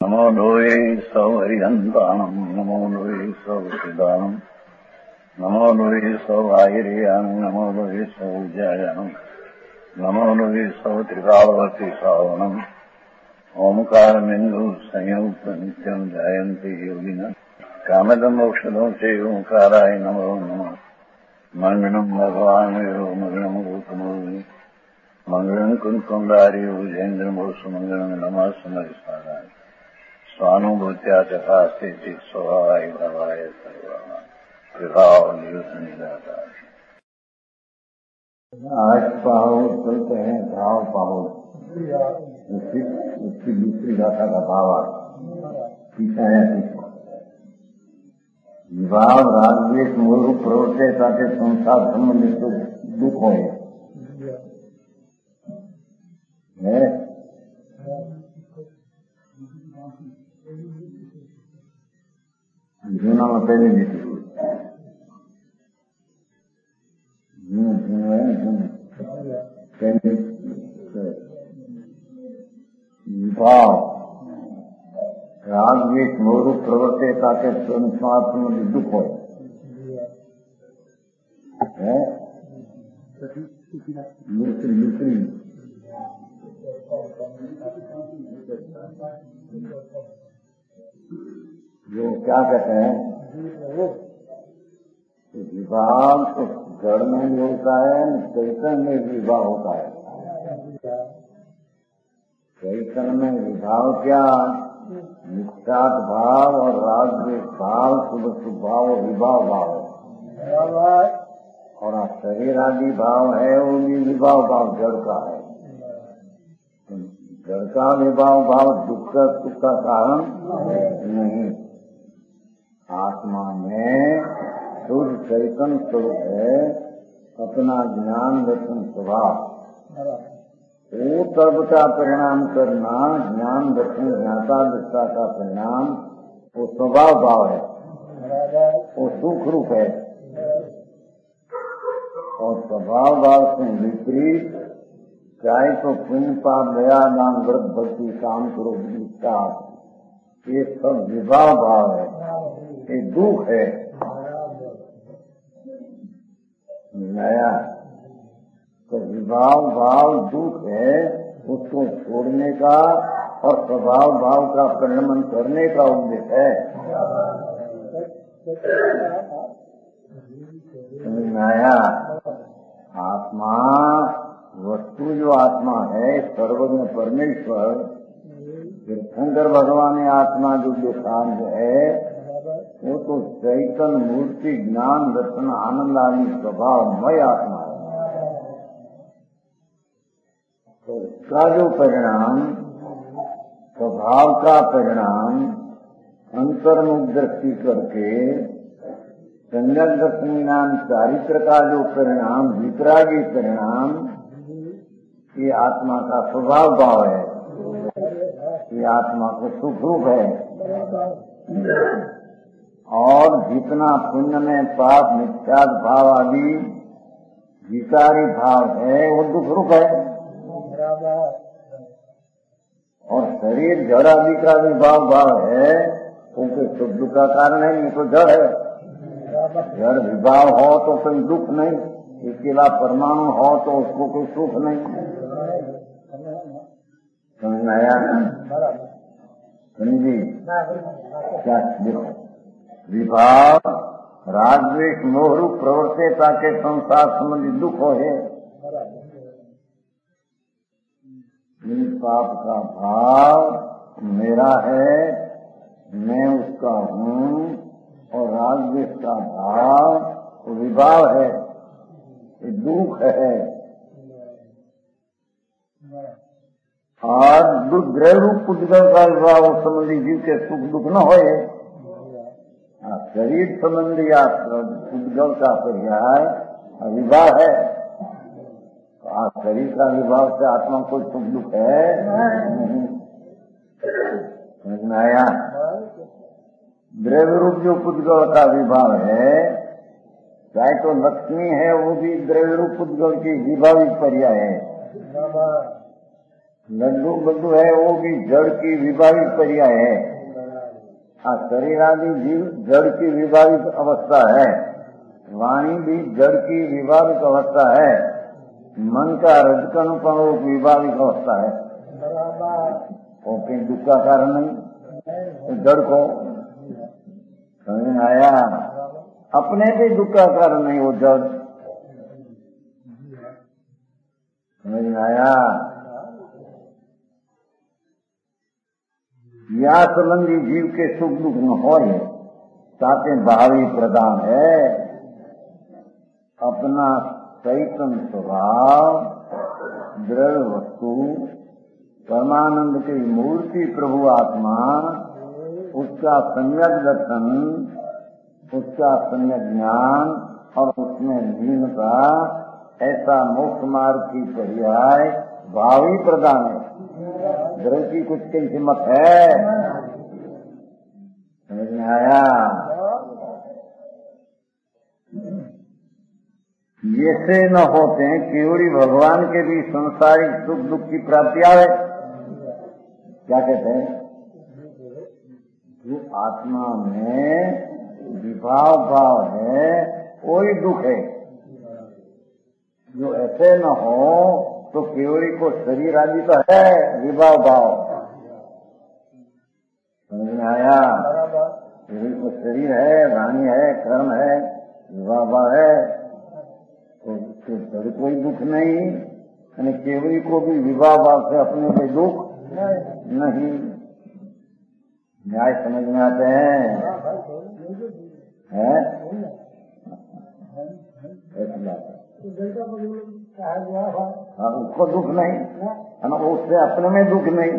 नमो लोये सौहरिहन्ताणम् नमो लोये सौहृदानम् नमो लोये सौभागिर्यानम् नमो लोये सौजायानम् नमो लोये सौत्रिकावती सावनम् ओंकारमिन्दु संयुक्त नित्यम् जायन्ति योगिनः कामदम् मोक्षदम् च ओंकाराय नमो नमः मङ्गलम् भगवान् वीरो मङ्गलम् रूपमोहि मङ्गलम् कुन्कुण्डारि भुजेन्द्रमोसु मङ्गलम् नमः समरिसाराय स्वानुभूत्या तथा स्थिति स्वभावाय भवाय सर्वभाव निदाता। आज पाहुल चलते हैं भाव पाहुल, उसकी दूसरी गाथा का भाव पीछे है। भाव राजवेश मूल प्रवृत्ति साथे संसार संबंधित दुख हो जूना में पहले भाव रागवेश मोह प्रवृत्ति ताकि संसार में दुख हो दूसरी जो क्या कहते हैं विवाह तो जड़ में भी होता है, चैतन में भी विवाह होता है। चैतन में विभाव क्या निष्ठात भाव और राजवेश भाव शुभ भाव और विभाव भाव है, और शरीर आदि भाव है वो भी विभाव भाव जड़ का है। जड़ का विभाव भाव दुख का कारण नहीं। आत्मा में शुद्ध चैतन्य स्वरूप है, अपना ज्ञान दर्शन स्वभाव, वो तब का परिणाम करना, ज्ञान दर्शन ज्ञाता दृष्टा का परिणाम वो स्वभाव भाव है, वो सुख रूप है। और स्वभाव भाव से विपरीत चाहे तो पुण्य पाप दया दान व्रत भक्ति काम करो विस्तार, ये सब विभाव भाव है, ये दुख है। नया तो विभाव भाव दुख है, उसको छोड़ने का और स्वभाव भाव का परिणमन करने का उद्देश्य है। नया आत्मा वस्तु जो आत्मा है सर्वज्ञ परमेश्वर तीर्थंकर भगवान आत्मा जो देखांत है वो तो चैतन्य मूर्ति ज्ञान दर्शन आनंद आदि स्वभावमय आत्मा है। तो इसका जो परिणाम स्वभाव का परिणाम अंतर्मुख दृष्टि करके संज्ञक दर्शन ज्ञान चारित्र का जो परिणाम वितरागी परिणाम ये आत्मा का स्वभाव भाव है, ये आत्मा को सुख रूप है। और जितना पुण्य में पाप मिथ्याद भाव आदि विकारी भाव है वो दुख रूप है। और शरीर जड़ आदि का भी भाव है वो कोई सुख दुख का कारण है, ये तो जड़ है। जड़ विभाव हो तो कोई दुख नहीं, अकेला परमाणु हो तो उसको कोई सुख नहीं। समझ आया? समझी क्या? देखो विभाव राजवेश मोह रूप प्रवृत्ति के संसार संबंधी दुख हो है। पाप का भाव मेरा है, मैं उसका हूँ, और राजवेश का भाव वो विभाव है, ये दुख है। और दुर्ग्रह रूप पुद्गल का विभाव संबंधी जीव के सुख दुख न होए। शरीर संबंधी पुद्गल का पर्याय विवाह है। शरीर का विभाव से आत्मा को सुख दुख है नहीं। समझ में आया? द्रव्य रूप जो पुद्गल का विभाव है, चाहे तो लक्ष्मी है वो भी द्रव्य रूप पुद्गल की विभाविक पर्याय है। लड्डू बड्डू है वो भी जड़ की विभावित पर्याय है। शरीर आदि जीव जड़ की विभावित अवस्था है, वाणी भी जड़ की विभावित अवस्था है, मन का रजकनुपण विभावित अवस्था है। वो कहीं दुख का कारण नहीं, तो जड़ को समझ में आया, अपने भी दुख का कारण नहीं वो जड़, समझ में आया। या संबंधी जीव के सुख दुख न हो, साथे भावी प्रदान है। अपना चैतन्य स्वभाव दृढ़ वस्तु परमानंद की मूर्ति प्रभु आत्मा, उसका सम्यक दर्शन, उसका सम्यक ज्ञान और उसमें लीनता, ऐसा मोक्ष मार्ग की पर्याय भावी प्रदान है। दृढ़ की कुछ की हिम्मत है, समझ में आया। ये से न होते हैं केवड़ी भगवान के भी संसारिक सुख दुख की प्राप्ति आवे। क्या कहते हैं? जो आत्मा में विभाव भाव है वही दुख है। जो ऐसे न हो तो केवड़ी को शरीर आदि तो है विभाव भाव, समझ में आया। केवड़ी को शरीर है, वाणी है, कर्म है, विभाव भाव है, तो उसके जड़ कोई दुख नहीं। यानी केवड़ी को भी विवाह भाव से अपने पे दुख नहीं। न्याय समझ में आते हैं? ऐसी बात है। हाँ, उसको दुख नहीं है ना, उससे अपने में दुख नहीं।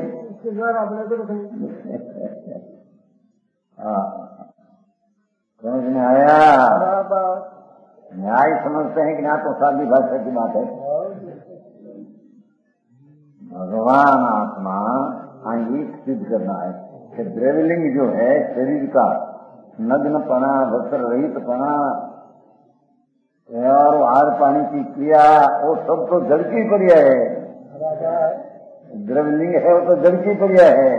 हाँ, समझ में आया। न्याय समझते हैं कि ना, तो सादी भाषा की बात है। भगवान आत्मा आंगिक सिद्ध करना है कि द्रव्यलिंग जो है शरीर का नग्नपना, वस्त्र रहितपना और आहार पानी की क्रिया, वो सब तो जड़ की क्रिया है। द्रव्यलिंग है वो तो जड़ की क्रिया है।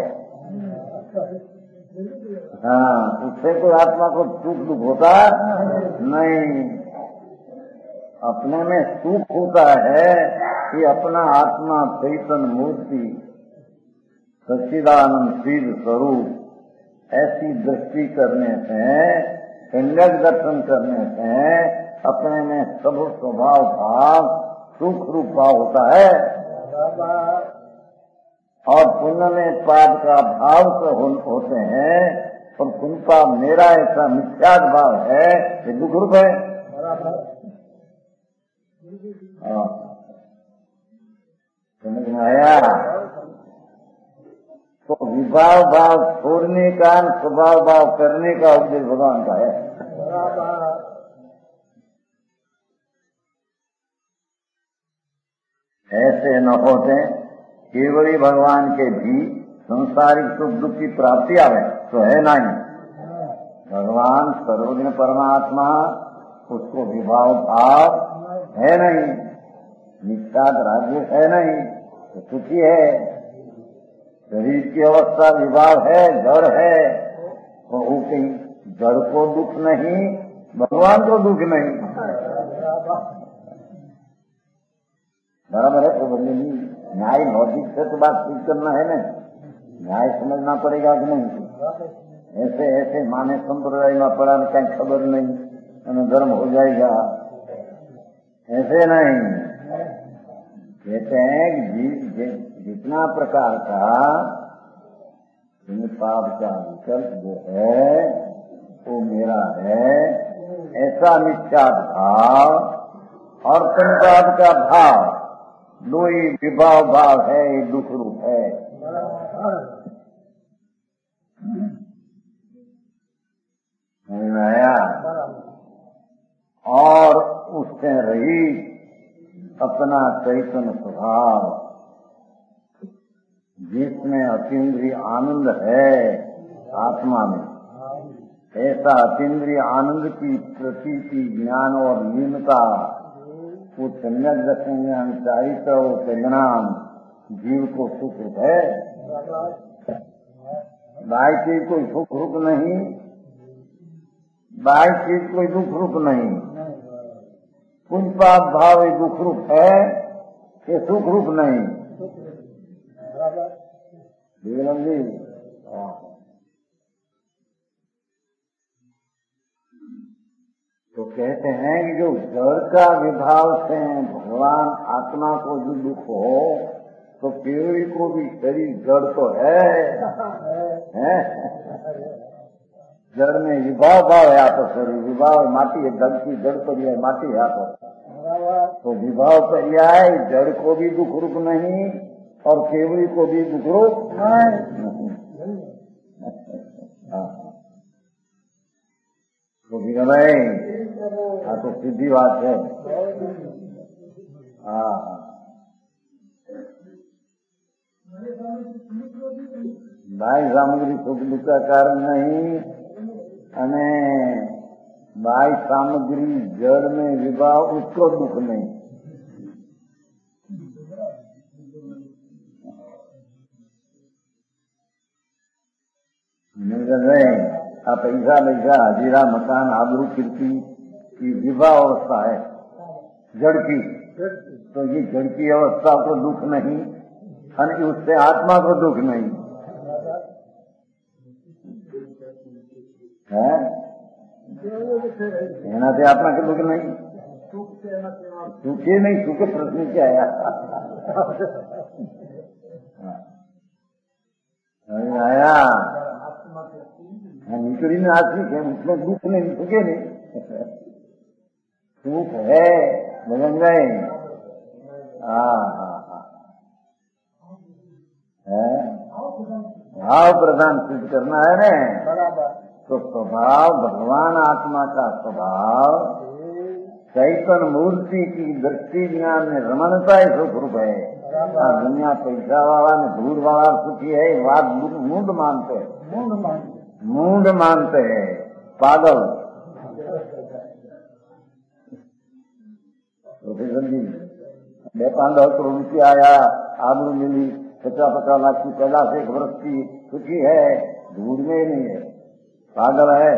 हाँ, उससे कोई आत्मा को सुख दुख होता नहीं। अपने में सुख होता है कि अपना आत्मा चैतन्य मूर्ति सच्चिदानंद सिद्ध स्वरूप ऐसी दृष्टि करने से, सम्यक दर्शन करने से अपने में सब स्वभाव भाव सुख रूप भाव होता है। और पुण्य में पाप का भाव तो होते हैं, और पुण्य पाप मेरा ऐसा मिथ्याद भाव है, ये दुख रूप है। समझ में आया। तो विभाव भाव छोड़ने का, स्वभाव भाव करने का उपदेश भगवान का है। ऐसे न होते केवल भगवान के भी संसारिक सुख दुख की प्राप्ति आवे तो है नहीं। भगवान सर्वज्ञ परमात्मा, उसको विभाव भाव है नहीं, निष्ठाद राज्य है नहीं, तो सुखी है। शरीर की अवस्था विभाव है, जड़ है, तो वो कहीं जड़ को दुख नहीं, भगवान को दुख नहीं। बराबर है। तो बदले न्याय भौतिक से तो बात ठीक करना है ना, न्याय समझना पड़ेगा कि नहीं। ऐसे ऐसे माने संप्रदाय में पड़ा कहीं खबर नहीं, हमें धर्म हो जाएगा, ऐसे नहीं। कहते हैं कि जितना प्रकार का पाप का विकल्प जो है वो मेरा है, ऐसा मिथ्या भाव और पुण्यपाप का भाव दो ही विभाव भाव है, ये दुख रूप है। आया। और उससे रही अपना चैतन्य स्वभाव, जिसमें अतीन्द्रिय आनंद है आत्मा में, ऐसा अतीन्द्रिय आनंद की प्रतीति ज्ञान और लीनता, वो सम्यक दर्शन ज्ञान, चारित्र और परिणाम जीव को सुख रूप है। बाह्य चीज कोई सुख रूप नहीं, बाह्य चीज कोई दुख रूप नहीं। पुण्य पाप भाव ये दुख रूप है, ये सुख रूप नहीं। जी तो कहते हैं कि जो जड़ का विभाव से भगवान आत्मा को जो दुख हो, तो केवड़ी को भी शरीर जड़ तो है? जड़ में विभाव भाव है, तो शरीर विभाव माटी है, जड़ की जड़ पर है, माटी है तो विभाव पर है। जड़ को भी दुख रूप नहीं और केवड़ी को भी दुख रूप नहीं। तो भी नहीं, हाँ तो सीधी बात है। हाँ बाह्य सामग्री सुख दुख का कारण नहीं, અને बाह्य सामग्री जड़ में विभाव उसको दुख नहीं। आ पैसा पैसा हजीरा मकान आबरू कीर्ति की विवाह अवस्था है जड़ की, तो ये जड़ की अवस्था को दुख नहीं और उससे आत्मा को दुख नहीं है। एना से आत्मा के दुख नहीं, सुखे नहीं, सुखे प्रश्न क्या आया आया निकली में आत्मिक है, उसमें दुख नहीं, सुखे नहीं, सुख है भजन गए। भाव प्रधान सिद्ध करना है ना, तो स्वभाव भगवान आत्मा का स्वभाव चैतन्य मूर्ति की दृष्टि ज्ञान में रमणता ही सुख रूप है। दुनिया पैसा वाला ने धूल वाला सुखी है, बात मूड मानते हैं, मूड मानते हैं, पागल। प्रोफेसर जी 2-5 रुपया आया, आबरू मिली, 50-50 लाख की पैदाश 1 वर्ष की सुखी है, धूल में ही नहीं है, पागल है।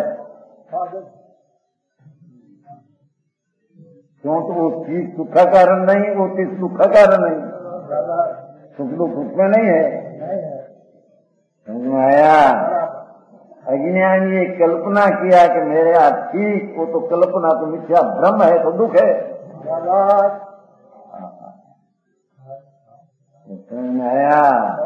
क्यों? तो वो चीज सुख का कारण नहीं, वो चीज दुख का कारण नहीं, सुख दुख उसमें नहीं है। समझ में आया? अज्ञान ये कल्पना किया कि मेरे हाथ ठीक, वो तो कल्पना तो मिथ्या भ्रम है, तो दुख है। समझ में आया?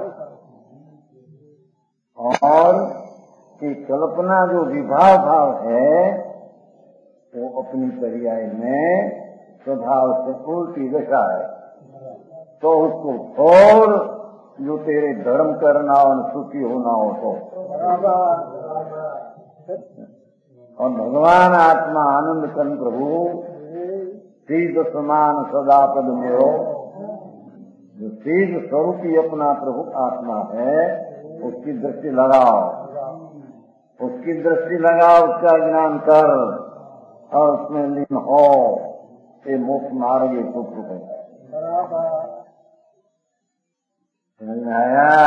और ये कल्पना जो विभाव भाव है, वो अपनी पर्याय में स्वभाव से उल्टी दशा है, तो उसको छोड़, जो तेरे धर्म करना और सुखी होना हो तो। और भगवान आत्मा आनंद कन प्रभु सीध समान सदा पद मेरो, जो सीध स्वरूपी अपना प्रभु आत्मा है, उसकी दृष्टि लगाओ, उसकी दृष्टि लगाओ, उसका ज्ञान कर और उसमें लीन हो, ये मोक्ष मार्ग ये सुख है। आया?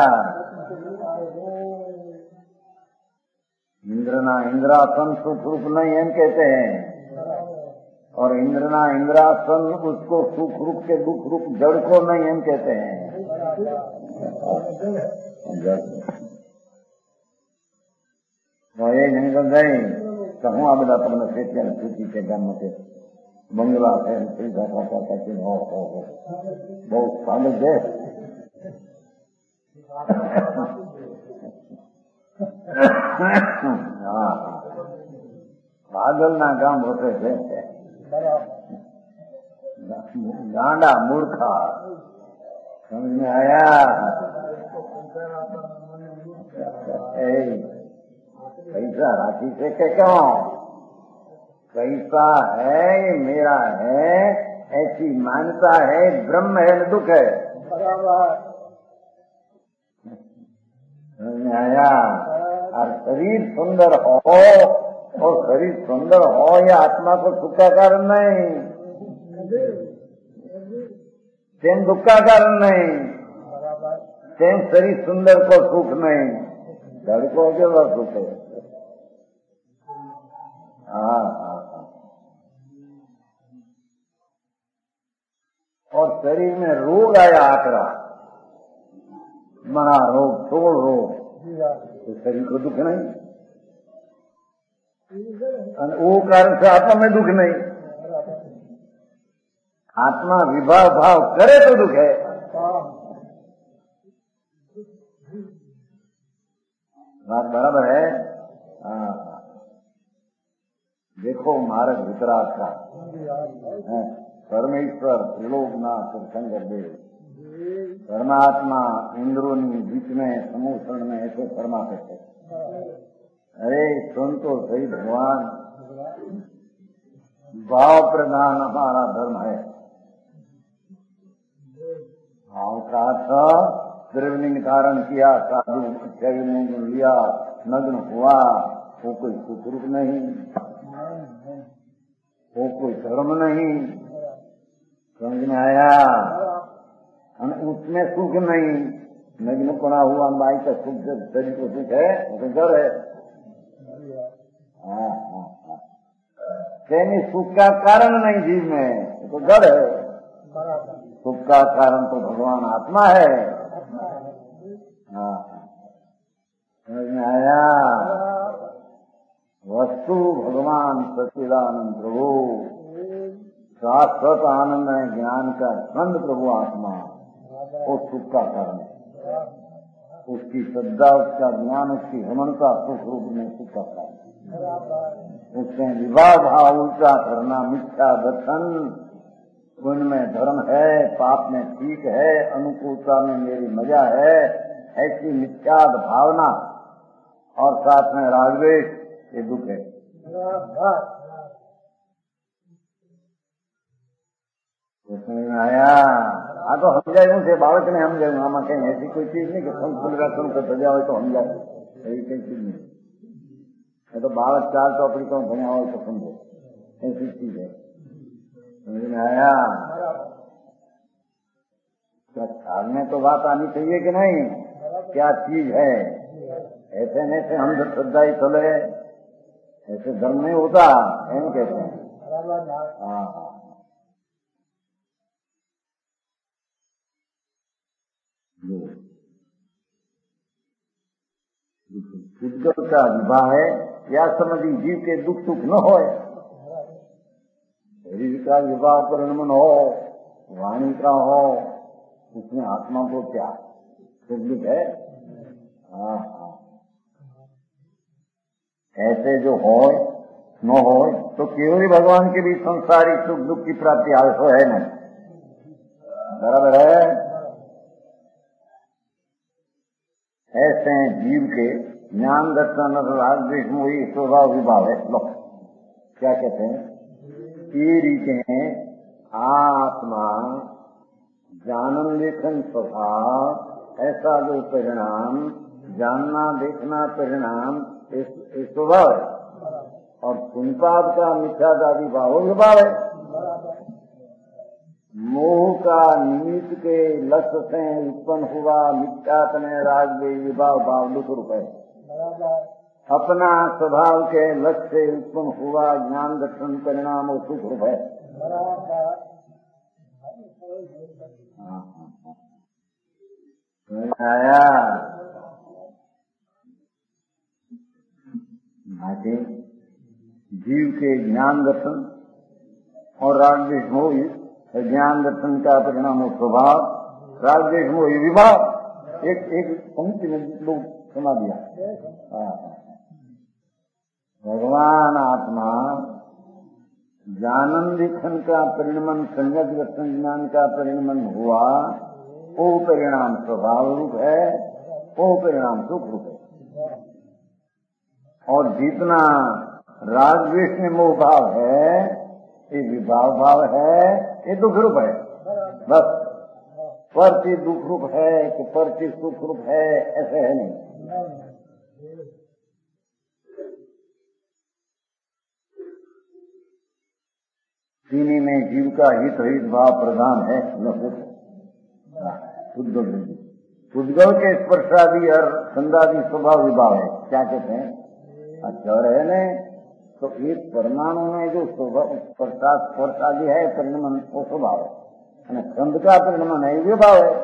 इंद्रना इंद्रासन सुख रूप नहीं हम कहते हैं, और इंद्रना इंद्रासन उसको सुख रूप के दुख रूप जड़ को नहीं हम कहते हैं। तो ये नहीं समझाई कहूँ आ बदा તમને ખેતી सूची के गाम में बंगला है, सुविधा कहते हो बहुत स्वागत है। पागल ना गाम होते थे, गांडा मूर्खा। समझ में आया? पैसा राशि से क्यों? पैसा है ये मेरा है, ऐसी मान्यता है, ब्रह्म है न दुख है। समझ में आया? और शरीर सुंदर हो, और शरीर सुंदर हो या आत्मा को सुख का कारण नहीं, तेन दुख का कारण नहीं। तेम शरीर सुंदर को सुख नहीं, जड़ को केवा सुख है। हाँ। और शरीर में रोग आया आकरा, बड़ा रोग, छोड़ रोग, तो शरीर को दुख नहीं, वो कारण से आत्मा में दुख नहीं। आत्मा विभाव भाव करे तो दुख है। बात बराबर है। देखो मार्ग वितराग का परमेश्वर त्रिलोकनाथ शंकर देव परमात्मा इंद्रोनी बीच में समूषण में ऐसे फरमाते थे, अरे सुन तो सही भगवान, भाव प्रधान हमारा धर्म है। भाव का अर्थ त्रिलिंग धारण किया, साधु शरीर लिया, नग्न हुआ, वो कोई सुखरूप नहीं, वो कोई धर्म नहीं, समझ में आया। उसमें सुख नहीं, नग्न पड़ा हुआ माई का सुख जब शरीर को सुख है वो तो डर है। कहने सुख का कारण नहीं जीव में, वो तो डर है। सुख का कारण तो भगवान आत्मा है। समझ में आया। वस्तु भगवान सच्चिदानंद प्रभु, शाश्वत आनंद है, ज्ञान का स्कंद प्रभु आत्मा, वो सुख का कारण है। उसकी श्रद्धा, उसका ज्ञान, उसकी रमणता सुख रूप में सुख का कारण। उसमें विवाह भाव उल्टा करना, मिथ्या दर्शन, उनमें धर्म है, पाप में ठीक है, अनुकूलता में मेरी मजा है, ऐसी मिथ्या भावना और साथ में रागद्वेष, ये दुख है। समझ में आया। तो हम जाए से बालक ने हम जाए, आमा कहीं ऐसी कोई चीज नहीं कि तुम खुल रहा तुम कर सजा हो तो हम जाए, ऐसी कोई चीज नहीं। तो बालक चार चौपड़ी तो बना हो तो समझो, ऐसी चीज है। समझ में आया। क्या ख्याल में तो बात आनी चाहिए कि नहीं, क्या चीज है। ऐसे नहीं से हम जब श्रद्धा ही चले, ऐसे धर्म नहीं होता, एम कहते हैं। हाँ। उद्गत का विवाह है, या समझी जीव के दुख सुख न हो, शरीर का विवाह परिणमन हो, वाणी का हो, उसमें आत्मा को क्या सुख दुख है। हाँ। ऐसे जो हो न हो तो केवल भगवान के भी संसारी सुख दुख की प्राप्ति आवश्यक है नहीं, बराबर है। ऐसे जीव के ज्ञान दर्शन राग द्वेष मोह स्वभाव विभाव है। लो क्या कहते हैं, ये रीते हैं आत्मा जानन लेखन स्वभाव, ऐसा जो परिणाम जानना देखना परिणाम स्वभाव है, और पुण्यपाप का मिथ्यादादी भाव विभाव है। मोह का निमित्त के लक्ष्य से उत्पन्न हुआ मिथ्यात्म राग विभाव भाव दुख रूप है। अपना स्वभाव के लक्ष्य से उत्पन्न हुआ ज्ञान दर्शन परिणाम और सुख रूप है। आया जीव के ज्ञान दर्शन और राग द्वेष मोह, ज्ञान दर्शन का परिणाम और स्वभाव, राग द्वेष मोह विभाव, एक पंक्ति में लोग सुना दिया। भगवान आत्मा जानन दिखन का परिणमन, संगत दर्शन ज्ञान का परिणमन हुआ, वो परिणाम स्वभाव रूप है, वो परिणाम सुख रूप है। और जितना राग द्वेष में मोह भाव है, ये विभाव भाव है, ये दुख रूप है। बस परति दुख रूप है कि परति सुख रूप है, ऐसे है नहीं। सीने में जीव का हित भाव प्रधान है, न सुख शुद्ध बुद्धि। उद्गल के स्पर्शादि और संदादि स्वभाव विभाव है। क्या कहते हैं? अच्छा है न, तो एक परमाणु में जो स्पर्शादि है परिणमन वो स्वभाव है, छंद का परिणमन है विभाव है।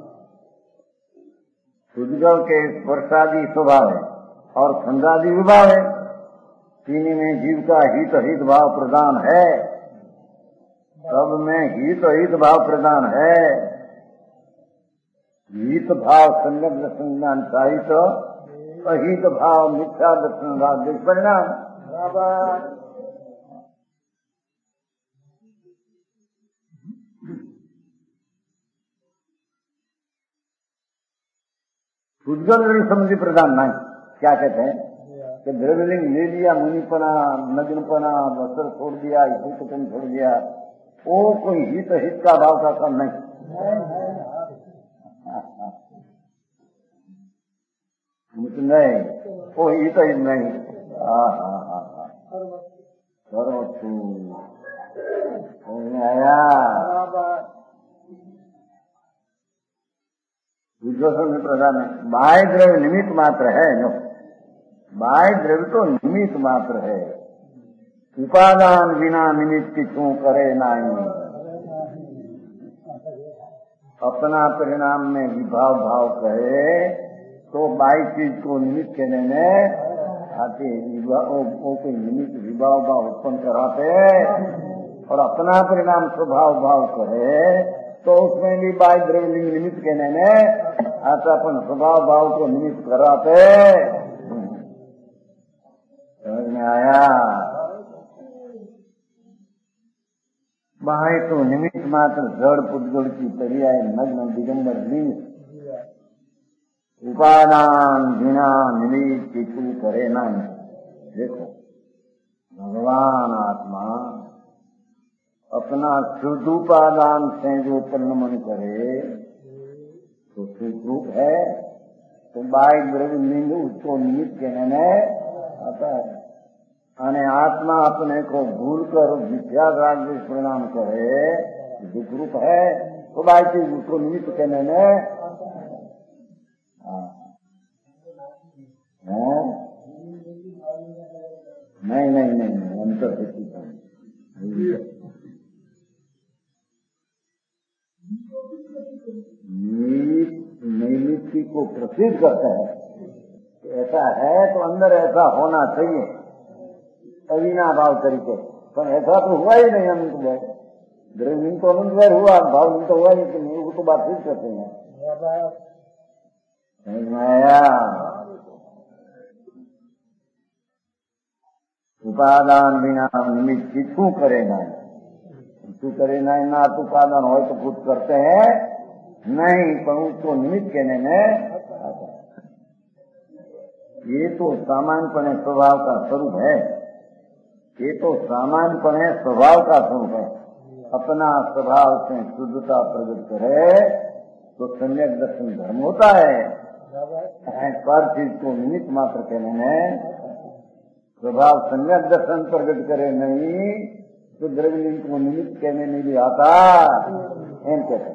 उद्गल के स्पर्शादि स्वभाव है और छंदादि विभाव है। तीन में जीव का हित हित भाव प्रदान है, सब में हित हित भाव प्रदान है। हित भाव सम्यक दर्शन ज्ञान साहित, अहित भाव मिथ्या दर्शन भाव दुष्परिणाम। उद्गल संबंधी प्रधान नहीं। क्या कहते हैं कि द्रव्यलिंग ले लिया, मुनिपना नग्नपना वस्त्र छोड़ दिया, कुटुंब छोड़ दिया, वो कोई हित हित का भाव का काम नहीं। नहीं, वो हित हित नहीं। आया विश्वासन में प्रधान है। बाह्य द्रव्य निमित्त मात्र है नो, बाह्य द्रव्य तो निमित्त मात्र है। उपादान बिना निमित्त क्यों करे नाई। अपना परिणाम में विभाव भाव कहे तो बाह्य चीज को निमित्त कहने में आते, वो कोई निमित्त विभाव भाव उत्पन्न कराते, और अपना परिणाम स्वभाव भाव कहे तो उसमें भी बाह्य द्रव्यलिंग निमित्त कहने में आता, अपन स्वभाव भाव को निमित्त कराते। समझ में आया? बाह्य तो निमित्त मात्र जड़ पुद्गल की पर्याय नग्न दिगंबर लिंग। उपादान बिना निमित्त किचु करे नहीं। देखो भगवान आत्मा अपना शुद्ध उपादान से जो परिणमन करे तो सुखरूप है, तो बाह्य द्रव्य लिंग उसको निमित्त कहने में आता है। यानी आत्मा अपने को भूल कर विद्या राज्य परिणाम करे दुख रूप है, तो बाह्य चीज उसको निमित्त कहने में नहीं नहीं नहीं अंतर नैमित्ति को प्रसिद्ध करता है। ऐसा है तो अंदर ऐसा होना चाहिए अविना भाव तरीके, पर ऐसा तो हुआ ही नहीं। अनंत वैर द्रव्य तो अनंत वैर हुआ, भाव तो हुआ ही नहीं। वो तो बात फिर करते हैं। उपादान बिना निमित्त क्यों करे नहीं, तू करे नहीं ना। तो उपादान हो तो खुद करते हैं नहीं, पर उसको निमित्त कहने में आता। ये तो सामान्यपणे स्वभाव का स्वरूप है, ये तो सामान्यपणे स्वभाव का स्वरूप है। अपना स्वभाव से शुद्धता प्रकट करे तो सम्यक दर्शन धर्म होता है। पर चीज को निमित्त मात्र कहने में स्वभाव सम्यक दर्शन प्रकट करे नहीं तो द्रव्यलिंग को निमित्त कहने में भी आता। एम कहते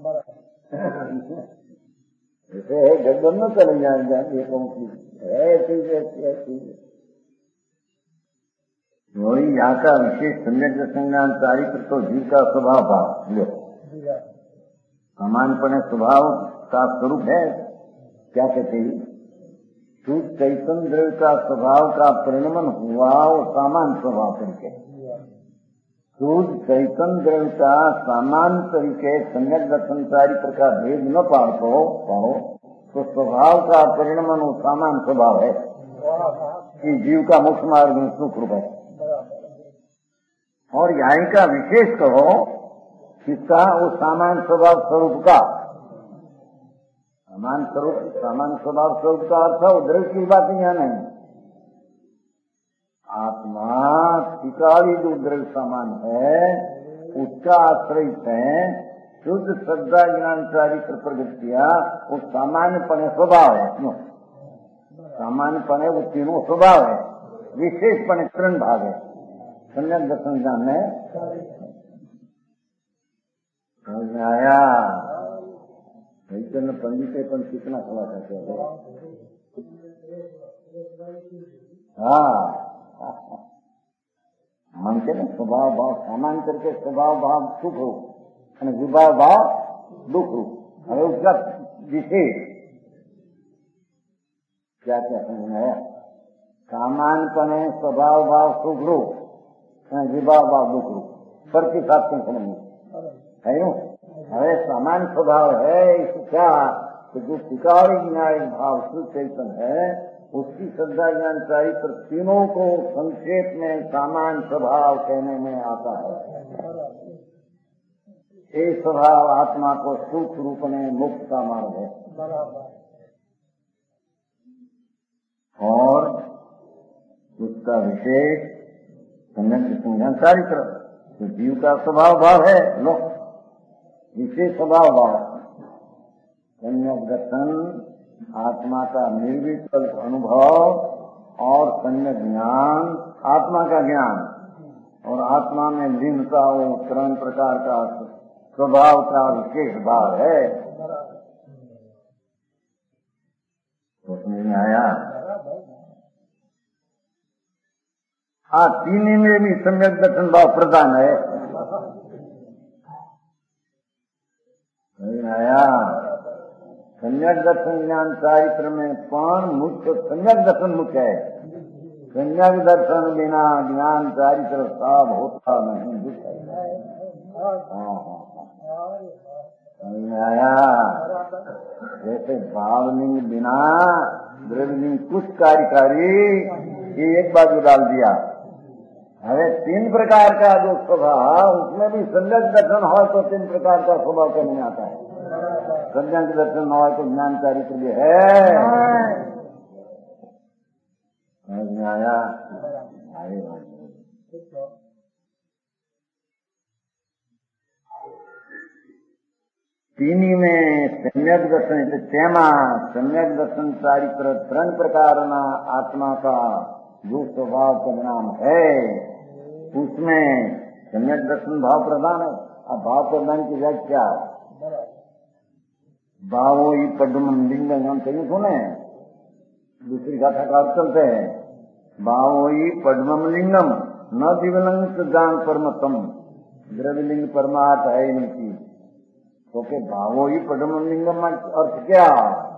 ऐसे है गर्दन में चले जाएंगे ऐसी। वही यहाँ का विशेष सम्यक दर्शन ज्ञान चारित्र तो जीव का स्वभाव भाव सामान्यपणे स्वभाव का स्वरूप है। क्या कहते हैं? शुद्ध चैतन्य द्रव्य का स्वभाव का परिणमन हुआ वो सामान्य स्वभाव तरीके। शुद्ध चैतन्य द्रव्य का सामान्य तरीके सम्यक दर्शन चारित्र का भेद न पाओ तो स्वभाव का परिणमन वो सामान्य स्वभाव है कि जीव का मुख्य मार्ग में सुख रूप है। और यहाँ का विशेष कहो किसका? वो सामान्य स्वभाव स्वरूप का। सामान्य स्वभाव स्वरूप का अर्थ है द्रव्य की बात यहाँ नहीं। आत्मा टिकाली जो द्रव्य सामान्य है उसका आश्रय है शुद्ध श्रद्धा ज्ञान चारित्र प्रकट किया। वो सामान्यपणे स्वभाव है, सामान्यपणे वो तीनों स्वभाव है, विशेषपणे करण भाग है। सम्यक दर्शन ज्ञान में समझ में आया? चैतन्य पंडित पण कितना खड़ा करते हैं। हाँ, मानते ना स्वभाव भाव सामान करके स्वभाव भाव सुख हो और विभाव भाव दुख हो। अरे उसका विशेष क्या क्या समझ में आया? सामान्यपण है स्वभाव भाव सुख रूप, विभाव भाव दुख रूप, पर के साथ क्यों समझ में है? अरे सामान्य स्वभाव है इसका तो जो टिकाड़ी विनायक भाव शुद्ध चैतन्य है उसकी श्रद्धा ज्ञान चरित्र तीनों को संक्षेप में सामान्य स्वभाव कहने में आता है। ये स्वभाव आत्मा को सुख रूप में मुक्त का मार्ग है। और उसका विशेष संज्ञान चरित्र तो जीव का स्वभाव भाव है लो विशेष स्वभाव भाव सम्यक दर्शन आत्मा का निर्विकल्प अनुभव और सम्यक ज्ञान आत्मा का ज्ञान और आत्मा में लीनता वो 3 प्रकार का स्वभाव का विशेष भाव है। तो समझ में आया? हाँ, तीनों में भी सम्यक दर्शन भाव प्रधान है। समझ में आया? सम्यक दर्शन ज्ञान चरित्र में पण मुख्य सम्यक दर्शन मुख्य है। सम्यक दर्शन बिना ज्ञान चरित्र सब होता नहीं दुख है। समझ में आया? जैसे भावलिंग बिना द्रव्यलिंग कुछ कार्यकारी ये एक बाजू डाल दिया। अरे 3 प्रकार का जो स्वभाव उसमें भी सम्यक दर्शन हो तो 3 प्रकार का स्वभाव करने आता है। सम्यक दर्शन हो तो ज्ञान चरित्र भी है। समझ में आया? तीनी में सम्यक दर्शन चेमा सम्यक दर्शन चरित्र 3 प्रकार ना आत्मा का जो स्वभाव परिणाम है उसमें सम्यक दर्शन भाव प्रधान है। अब भाव प्रधान की व्याख्या भावो ही पद्म लिंग हम कहीं सुने दूसरी गाथा का चलते हैं। भावो ही पद्म लिंगम न दिव्यलिंग ज्ञान परमतम द्रव्यलिंग परमार्थ है इनकी। तो के भावो ही पद्म लिंगम अर्थ क्या?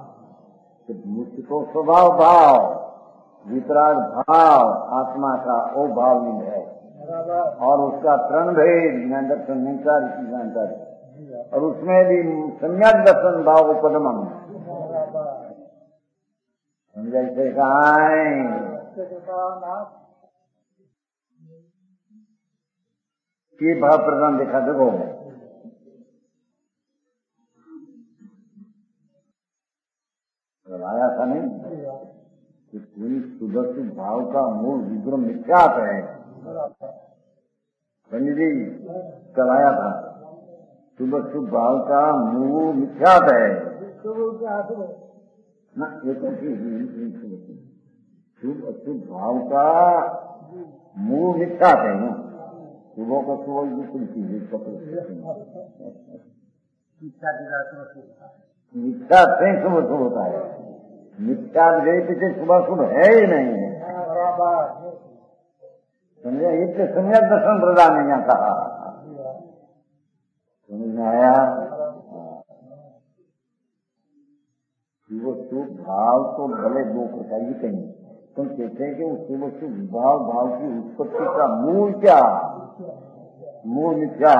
मुझको स्वभाव भाव वितराग भाव आत्मा का वो भाव लिंग है और उसका 3 भेद ज्ञान दर्शन जानकारी और उसमें भी सम्यक दर्शन भाव पद्मम समझे से कहा ये भाव प्रधान देखा देखो आया था नहीं कि पूरी सुदर्शन भाव का मूल विग्रह मिथ्यात है। पंडित जी कल आया था सुदर्शन भाव का मूल मिथ्यात है ना। ये तो शुभ अशुभ भाव का मूल मिथ्यात है ना। सुबह का सुबह दूसरी चीज मिथ्या से शुभ होता है। मिथ्या गई पीछे सुबह शुभ है ही नहीं। समझे? इससे सम्यक दर्शन प्रदान नहीं कहा। समझ में आया? शुभ शुभ भाव तो भले 2 प्रकार की कहीं तुम कहते हैं कि उस शुभ शुभ भाव की उत्पत्ति का मूल क्या? मूल मिथ्या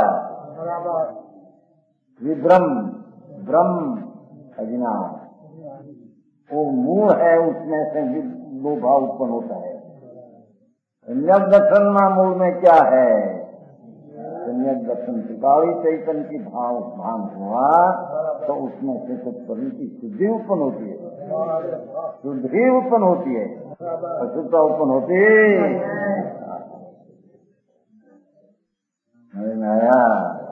विभ्रम ब्रह्म अज्ञान वो मूल है। उसमें से भी 2 भाव उत्पन्न होता है। सम्यक दर्शन मूल में क्या है? सम्यक दर्शन टिकाड़ी चैतन्य की भाव भान हुआ तो उसमें से कुछ परिणति शुद्धि उत्पन्न होती है। शुद्धि उत्पन्न होती है, अशुद्धता उत्पन्न होती है। आया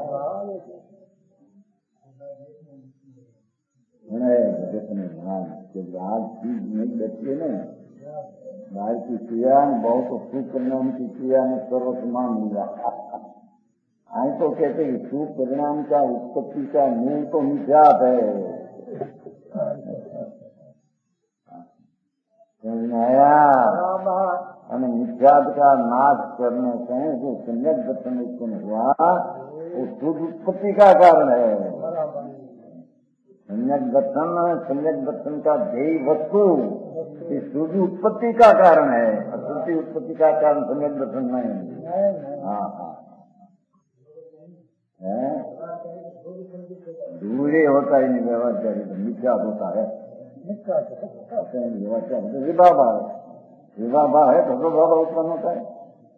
आज चीज नहीं बची है ना। बाहर की क्रिया बहुत सुख परिणाम की क्रिया में सर्वसमान मिला। आए तो कहते हैं सुख परिणाम का उत्पत्ति का मूल तो मिथ्यात है। आया અને મિથ્યાદ का नाश करने से जो सम्यक दर्शन उत्पन्न हुआ वो शुद्ध उत्पत्ति का कारण है। सम्यक दर्शन का ध्येय वस्तु शुद्ध उत्पत्ति का कारण है। अशुद्धि उत्पत्ति का कारण सम्यक दर्शन नहीं। हाँ हाँ दूरी होता ही नहीं व्यवहार मिथ्याद होता है। विवाह भाव है तो भाव उत्पन्न होता है।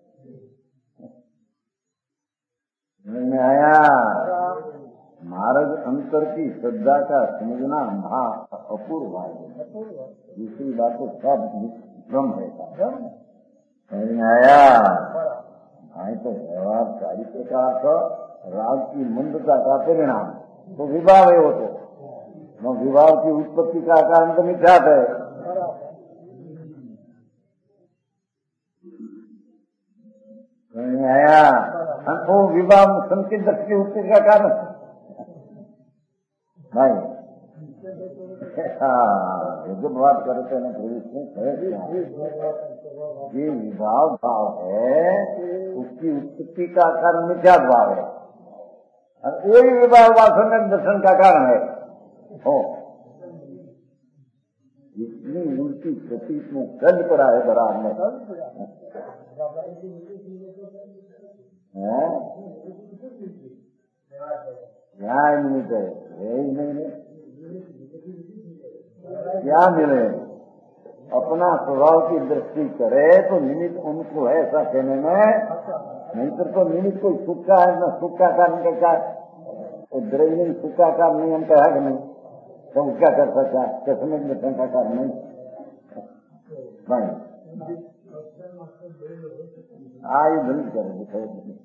में आया महाराज अंतर की श्रद्धा का समझना महा अपूर्व है। दूसरी बात तो सब भ्रम है। में आया भाई तो व्यवहार चारित्र का राग की मंदता का परिणाम तो विवाह है। वो तो विवाह की उत्पत्ति का कारण तो मिथ्यात है। आया तो विवाह संकेत दक्ष की उत्पत्ति का कारण नहीं। जो बात करते हैं ये विवाह भाव है उसकी उत्पत्ति का कारण मिथ्यात भाव है और वही विवाह भाव सम्यक दर्शन का कारण है। हो इतनी उल्टी प्रतीक में गंज पड़ा है बराबर क्या निमित्त है यही नहीं क्या मिले अपना स्वभाव की दृष्टि करे तो निमित्त उनको है ऐसा कहने में नहीं तो निमित्त कोई सुख का है न सुख का कारण का क्या तो द्रव्य सुख का कारण नहीं हम कहा कि नहीं तो क्या कर सकता कसम दर्शन का कारण नहीं भाई आई बंद करो।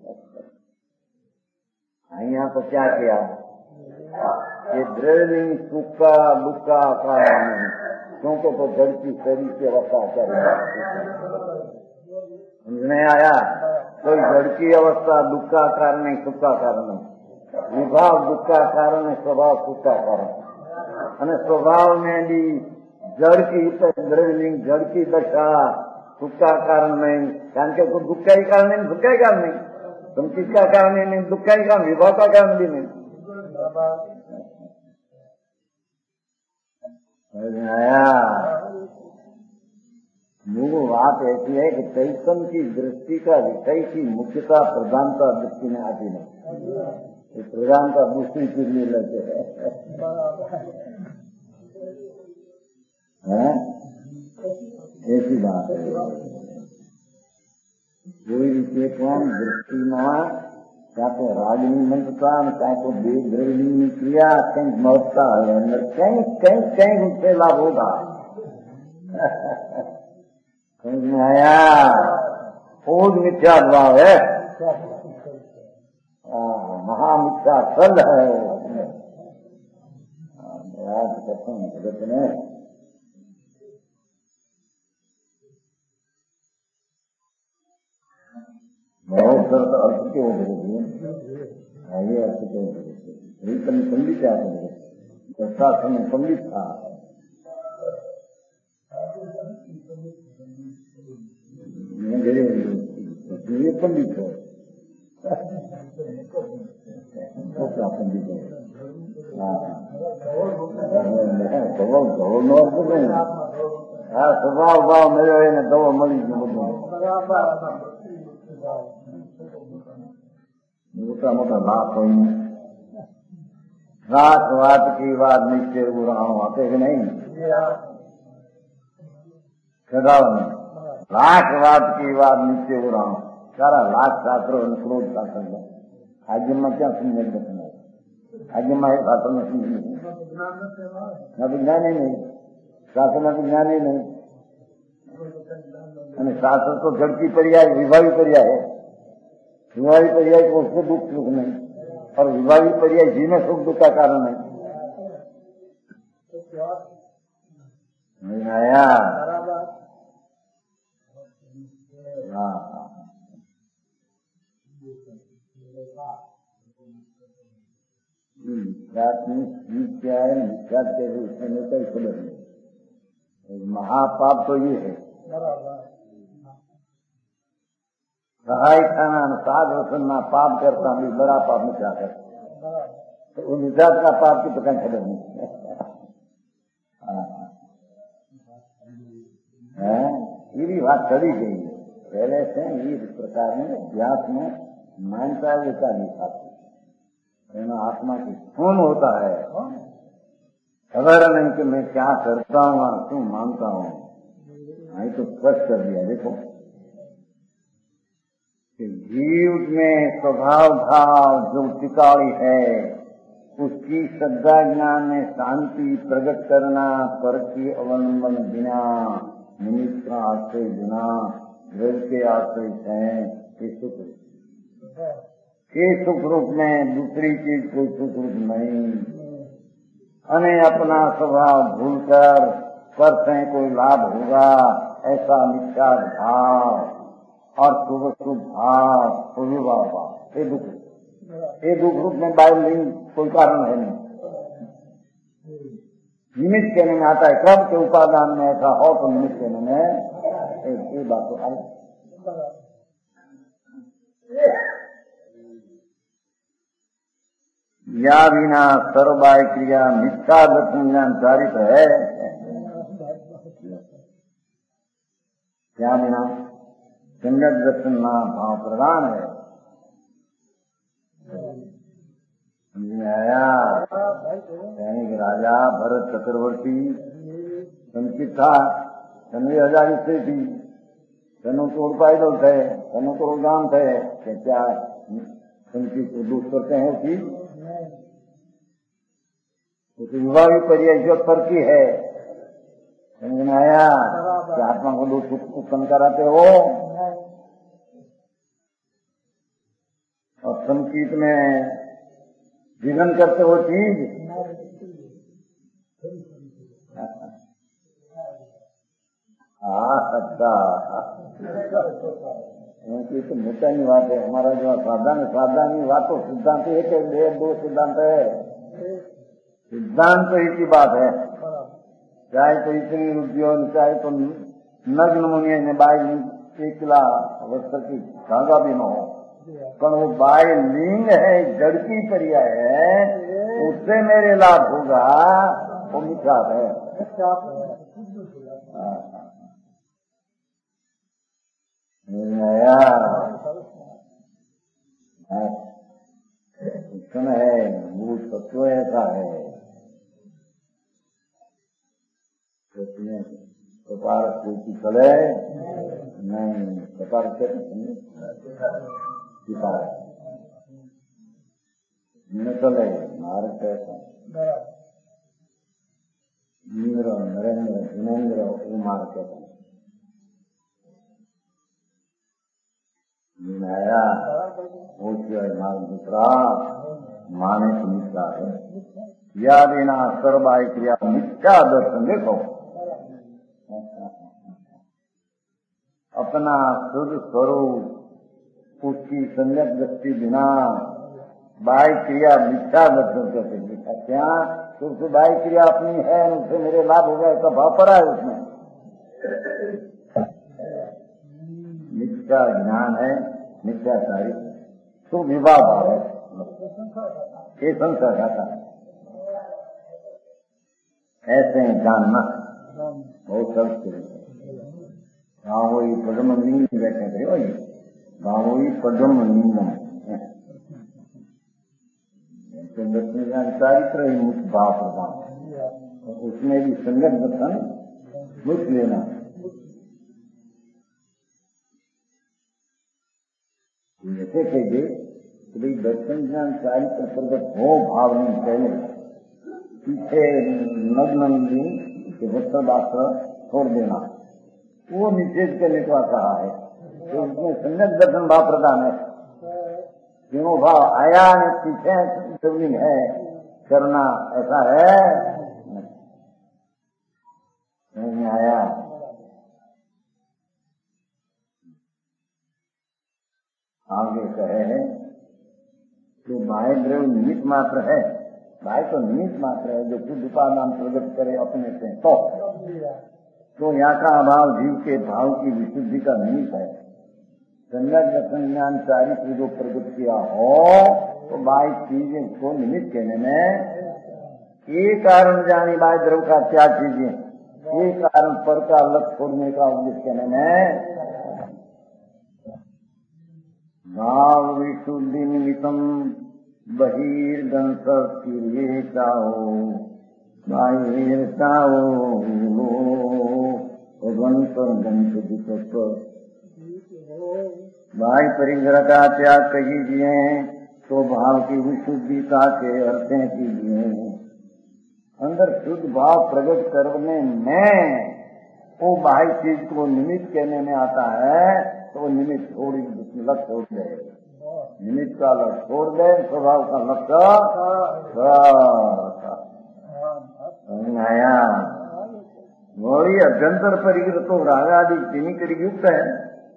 यहाँ तो क्या किया ये द्रव्य सुख का दुख का कारण नहीं क्योंकि तो जड़ की शरीर की अवस्था समझने आया। कोई जड़ की अवस्था दुख का कारण नहीं सुख का कारण नहीं। विभाव दुख का कारण है स्वभाव सुख का कारण અને स्वभाव में भी जड़ की द्रव्य जड़ की दशा सुख का कारण नहीं कारण के दुख का ही कारण नहीं सुख का ही कारण नहीं तुम किसका कारण नहीं दुख का ही कारण विभाव का कारण भी नहीं। आया मूल बात ऐसी है कि चैतन्य की दृष्टि का विषय की मुख्यता प्रधानता दृष्टि में आती नहीं प्रधानता दूसरी चीज में लेते हैं। ऐसी बात है कोई कौन दृष्टि में क्या तो रागनी मंत्रता क्या तो द्रव्यनी क्रिया कहीं महत्ता है अंदर कहीं कहीं कहीं उससे लाभ होगा। समझ में आया खोज मिथ्या भाव है महामिथ्या फल है। जगत में बहुत सरल अर्थ के हो गए ये अर्थ के पंडित क्या दशा समय पंडित था ये पंडित है क्या पंडित है स्वभाव भाव मेरे ने दवा मरी मोटा मोटा लाभ हुई रातवाद की बात नीचे हो रहा हूँ आते कि नहीं लाखवाद की बात नीचे हो रहा हूँ सारा लाख शास्त्र क्रोध शास्त्र है आगे में क्या सुनने देते आगे में शास्त्र में सुनने ज्ञान ही नहीं शास्त्र में ज्ञान ही नहीं शास्त्र तो जड़ की पर्याय विभागी पर्याय है। विभागी पर्याय को उसको दुख सुख नहीं और विभागी पर्याय जी में सुख दुख का कारण नहीं आया। मिथ्यात्मिक चीज क्या है, मिथ्या के रूप में कोई खबर नहीं। महापाप तो ये है, सहाय खाना साध वसना पाप करता भी बड़ा पाप मिथ्या कर, तो वो मिथ्या का पाप की तो कहीं खबर नहीं है। ये भी बात चली गई है पहले से। इस प्रकार में अभ्यास में मानता है ऐसा लिखा आत्मा की खून होता है, खबर नहीं कि मैं क्या करता हूँ क्यों मानता हूँ। नहीं तो स्पष्ट कर दिया। देखो कि जीव में स्वभाव भाव जो टिकाड़ी है उसकी श्रद्धा ज्ञान में शांति प्रकट करना, पर की अवलंबन बिना, निमित्त का आश्रय बिना, द्रव्य के आश्रय है के सुख रूप में, दूसरी चीज कोई सुख रूप नहीं। अने अपना स्वभाव भूलकर पर से कोई लाभ होगा ऐसा मिथ्या भाव और शुभ भाव भाव ये दुख रूप में बाइल कोई कारण है नहीं। निमित्त कहने में आता है कब के उपादान में ऐसा हो तो निमित्त कहने में ये बात तो आई। या बिना सर्वबाह्य क्रिया मिथ्या दर्शन ज्ञान चारित है। क्या बिना संगत दर्शन ना भाव प्रदान है। आया सैनिक राजा भरत चक्रवर्ती संकित था, 90,000 स्त्री थी, 100 पैदल थे, 100 गांव थे। क्या संकित दूर करते हैं कि विवाह भी परिचय पर की है। समझ में आया कि आत्मा को लोग उत्पन्न कराते हो और संकीत में विघन करते हो चीज। अच्छा उनकी तो मोटा नहीं बात है। हमारा जो सावधानी बातों सिद्धांत एक है, 2 सिद्धांत है। सिद्धांत तो एक ही बात है, चाहे तो इतनी रुपयों, चाहे तो नग्न मुनिया ने बाई 1 लाख वस्त्र की धागा भी न हो, पर वो बाई लिंग है, जड़ की पर्याय है, उससे मेरे लाभ होगा, वो मिथ्या है। शिक्षण है, मूल तत्व ऐसा है। कपार कोई चले नहीं, कपार से चले मार कैसा इंद्र नरेंद्र जिनेन्द्र वो मार कैसा आया वो मार दूसरा माने तो मिथ्या है। या बिना सर्वबाह्य क्रिया मिथ्या दर्शन। देखो अपना शुद्ध स्वरूप उसकी संयत दृष्टि बिना बाह्य क्रिया मिथ्या दर्शन करते हैं। क्या तो उससे बाह्य क्रिया अपनी है, उससे मेरे लाभ हो गया, इसका भाव पड़ा है उसमें। मिथ्या ज्ञान है, मिथ्याचारी तो विवाह भाव है, ये संसार खाता है। ऐसे जानना बहुत सर्व गाँवोई पदम लिंग बैठे थे वही गाँवोई पदम लिंगम दर्शन ज्ञान चारित्र ही मुख्य भाव प्रदान, उसमें भी संगत दर्शन मुख्य लेना। जैसे कहिए कि भाई दर्शन ज्ञान चारित्र प्रगट हो भाव नहीं, पहले पीछे नग्न के वस्त्र वास्त्र छोड़ देना, वो निषेध करने को कहा है। तो उसमें संगत दर्शन भाव प्रदान है। तीनों भाव आया पीछे शिवलिंग है करना, ऐसा है नहीं आया। आगे कहे जो बाह्य द्रव्य निमित्त मात्र है, भाई तो निमित्त मात्र है, जो शुद्ध उपादान प्रकट करे अपने से तो यहाँ का अभाव जीव के भाव की विशुद्धि का निमित्त है। सम्यक दर्शन ज्ञान चारित्र जो प्रकट किया हो तो बाई चीजें को निमित्त कहने में एक कारण जानी बाई द्रव का क्या चीजें, एक कारण पर का लक्ष्य छोड़ने का उद्देश्य कहने में भाव विशुद्धि निमित्तम बहिर्गंस भाई परिग्रह का त्याग कीजिए तो भाव की विशुद्धिता के अर्थ कीजिए। अंदर शुद्ध भाव प्रकट करने में वो बाह्य चीज को निमित्त कहने में आता है तो वो निमित्त छोड़ लक्ष्य छोड़ दे, निमित्त का लक्ष्य छोड़ दे, स्वभाव का लक्ष्य आया। वही अभ्यंतर परिग्रह तो राग आदि तीन करी युक्त है।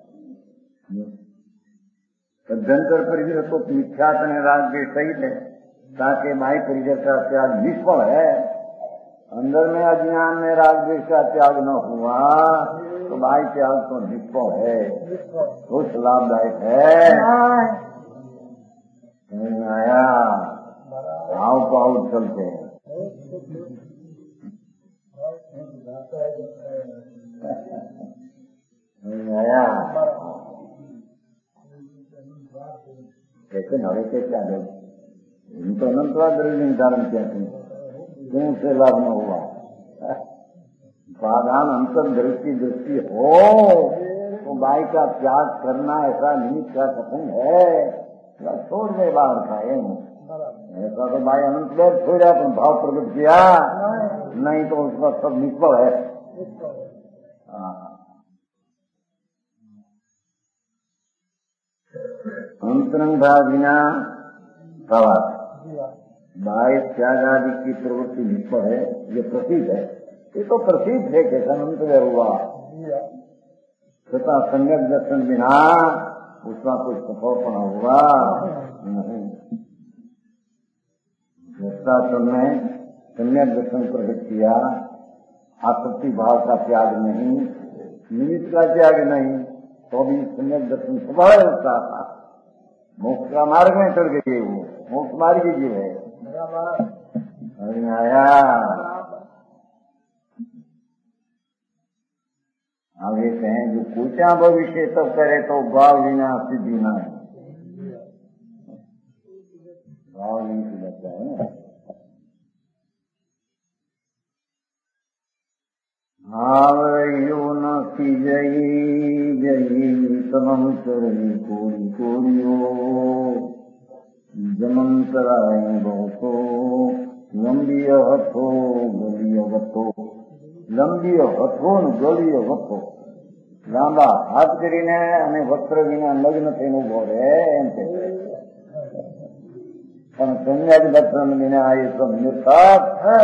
अभ्यंतर परिग्रह तो मिथ्यात्व राग के सहित है ताकि बाह्य परिग्रह का त्याग निष्फल है। अंदर में अज्ञान में राग द्वेष का त्याग न हुआ तो बाह्य त्याग तो निष्फल है, कुछ लाभदायक है। आया भाव पाव चलते हैं। आया कैसे नवे के क्या लोग इनको अनंतवा द्रव्य धारण किया क्यों से लाभ न हुआ। साधारण अंतर दृष्टि हो तो बाई का त्याग करना ऐसा निमित्त का कथन है, छोड़ दे बाहर खाए ऐसा तो भाई अनंत देर छोड़ा तो भाव प्रकट किया नहीं तो उसका सब निष्फल है। अंतरंगा बिना प्रवास बाह्य त्याग आदि की प्रवृत्ति निष्फल है, ये प्रसिद्ध है। ये तो प्रसिद्ध है कि अनंत हुआ तथा सम्यक दर्शन बिना उसका कोई सफलपना हुआ नहीं। में सम्यक दर्शन प्रकट किया, आसक्ति भाव का त्याग नहीं, निमित्त का त्याग नहीं, तो भी सम्यक दर्शन स्वभाव उसका था। मोक्ष का मार्ग में चढ़ गई, वो मोक्ष मार्ग ही जीव है। आया आगे कहें जो पूछा भविष्य तब करे तो भाव बिना सिद्धि ना है। भाव नहीं सिद्धता है ना। भाव यो न की जई तमम करही कोरी कोरियो जमंतराय बहुतो लंबिय हथो गलिय वथो लंबीय हथो ने गलिय वथो लांबा हाथ કરીને અને વસ્ત્ર વિના લગ્ન થઈને ઉભો રહે એમ કે પણ સંન્યાસ દર્શન વિના એ सब નિર્થક है।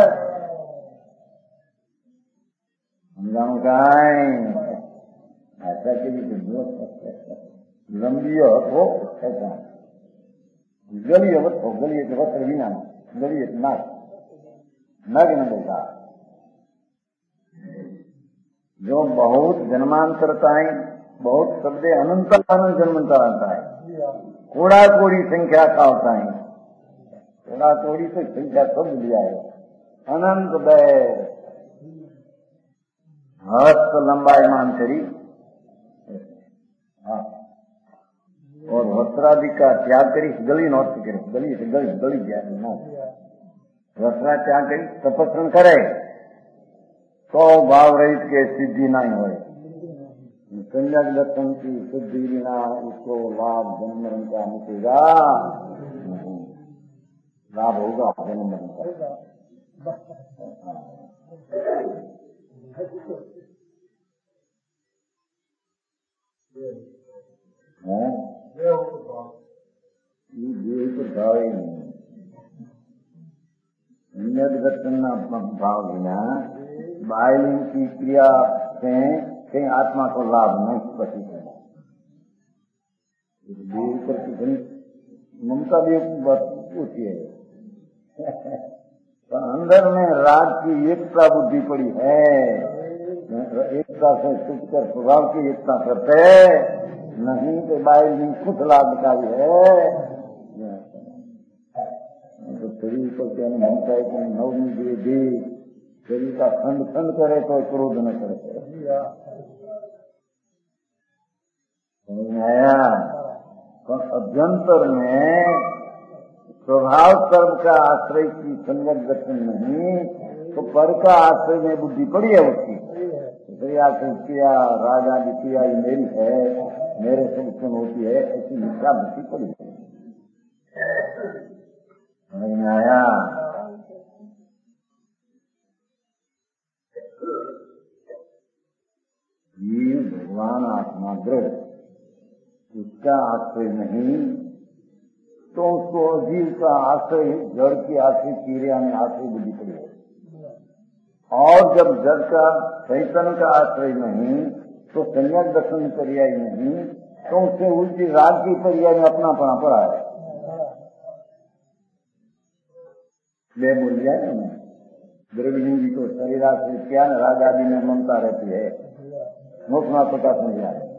समझाऊं काय ऐसा के लिए लंबी हो ऐसा गलिय वथो गलिय के वस्त्र विना गलिय नाक नग्न देखा जो बहुत जन्मांतरताएं बहुत शब्द अनंत अनंत जन्मांतर आता है। कोड़ा कोड़ी संख्या का होता है, कोड़ा कोड़ी से संख्या सब लिया है। अनंत बैर हस्त लंबाई मान शरीर और वस्त्रादि का त्याग करी गली नौत करे गली से गली गली जाए वस्त्रा त्याग करी तपस्रण करे तो भाव रहित के सिद्धि नहीं हो। संजक दर्शन की सिद्धि बिना उसको लाभ जन्म मरण का मिलेगा, लाभ होगा जन्म मरण का। ये तो भाव ही नहीं। संजक दर्शन भाव बिना बायलिंग की क्रिया से कहीं आत्मा को लाभ नहीं प्रतीत होगा। ममता भी होती है, तो अंदर में राग की एकता बुद्धि पड़ी है, एकता से छुप कर स्वभाव की एकता करते नहीं तो बाइल में कुछ लाभकारी है। तो शरीर को क्या मनता है कि नवमी दिए दी शरीर का खंड खंड करे तो क्रोध न करे। आया तो अभ्यंतर में स्वभाव कर्म का आश्रय की संगत दर्शन नहीं तो पर का आश्रय में बुद्धि पड़ी है उसकी। आश्रय किया राग आदि किया ये मेरी है, मेरे से उत्पन्न होती है, ऐसी मिथ्या बुद्धि पड़ी है। समझ में आया? ये भगवान आत्मा दृढ़ उसका आश्रय नहीं तो उसको जीव का आश्रय जड़ की आश्रय क्रिया में आश्रय बुद्धि पड़ी है। और जब जड़ का चैतन्य का आश्रय नहीं तो संयम दर्शन पर्याय नहीं तो उससे उल्टी राग की पर्याय में अपना पना पड़ा है। ले बोल दिया है ना द्रविणी जी को शरीर आश्रय किया न राग आदि में ममता रहती है, मुखना प्रकाश नहीं आ रहा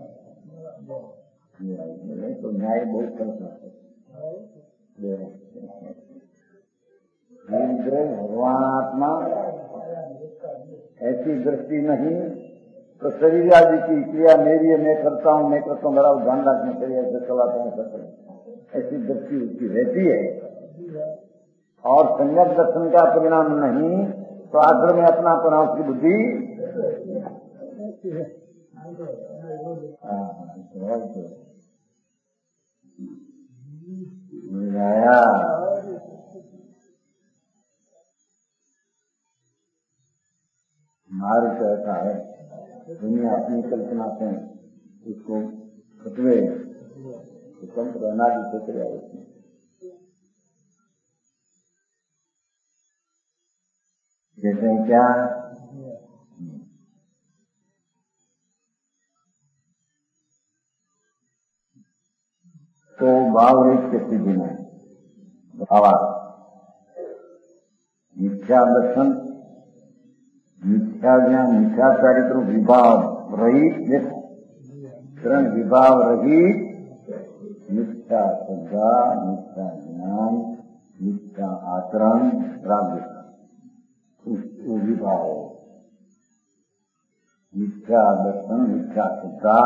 तो न्याय बहुत करता है। भगवान आत्मा ऐसी दृष्टि नहीं तो शरीर आदि की क्रिया मेरी है, मैं करता हूँ बड़ा ध्यान रखना चाहिए, ऐसे चलाता हूँ ऐसा ऐसी दृष्टि उसकी रहती है। और संयम दर्शन का परिणाम नहीं तो आश्रम में अपना परामर्श की बुद्धि आया। मार्ग कहता है दुनिया अपनी कल्पना से उसको खतवे स्वतंत्र अनादि से चला उसमें कहते हैं क्या तो भाव एक के सिद्धि में भावा मिथ्या दर्शन मिथ्या ज्ञान मिथ्या चारित्र विभाव रहित किरण विभाव रहित मिथ्या श्रद्धा मिथ्या ज्ञान मिथ्या आचरण राग विभाव मिथ्या दर्शन मिथ्या श्रद्धा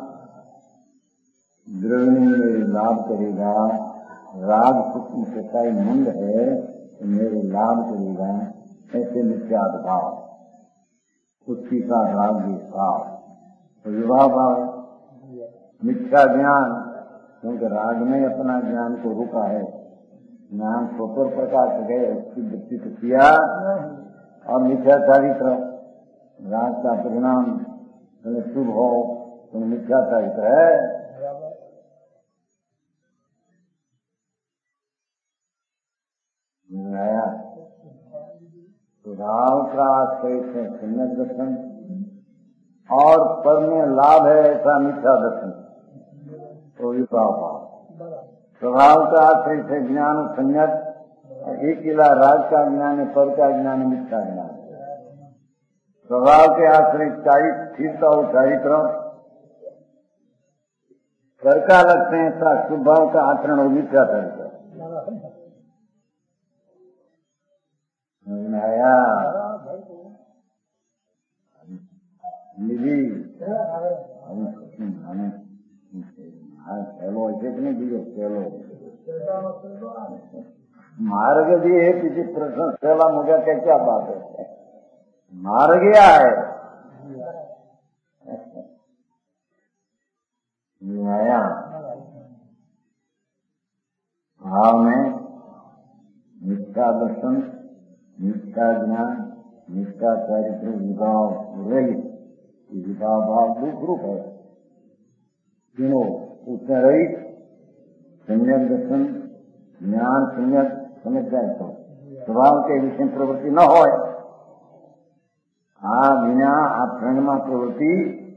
द्रविणी मेरे लाभ करेगा, राग सूक्ष्म सच्चाई मंद है तो मेरे लाभ करेगा, ऐसे मिथ्या भाव उसकी का राग विभाव तो विवाह भाव मिथ्या ज्ञान क्योंकि राग में अपना ज्ञान को रुका है, ज्ञान स्वतंत्र प्रकाश गए उसकी वृत्ति को किया और मिथ्या चारित्र राग का परिणाम शुभ हो तो मिथ्या चारित्र है। आया स्वभाव का आश्रय से सम्यक दर्शन और पर में लाभ है ऐसा मिथ्या दर्शन तो विभाव स्वभाव का आश्रय से ज्ञान सम्यक एक किला राग का ज्ञान है, पर का ज्ञान मिथ्या ज्ञान। स्वभाव के आश्रय स्थिरता और चारित्र पर का लगते हैं ऐसा स्वभाव का आचरण और मिथ्या चारित्र आया। निधि चलो ऐसे भी नहीं दियो चलो मार्ग भी है किसी प्रश्न सेवा मुझे क्या बात है मार गया है आया। भाव में मिथ्या दर्शन मिथ्या ज्ञान मिथ्या चारित्र विभाव रहित विभाव भाव दुख रूप है तीनों उसमें रहित सम्यक दर्शन ज्ञान सम्यक समझ जाए तो स्वभाव के विषय प्रवृत्ति न हो बिना आत्मा प्रवृत्ति